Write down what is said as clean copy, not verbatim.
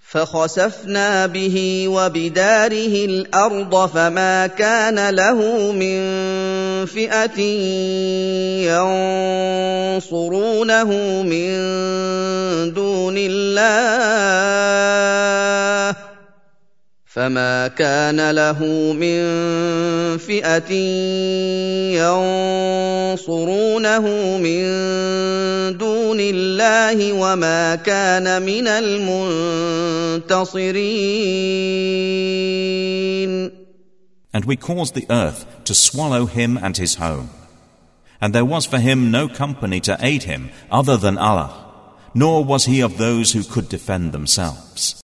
فخسفنا به وبداره الأرض فما كان له من فئة ينصرونه من دون الله وما كان من المنتصرين. And we caused the earth to swallow him and his home. And there was for him no company to aid him other than Allah, nor was he of those who could defend themselves.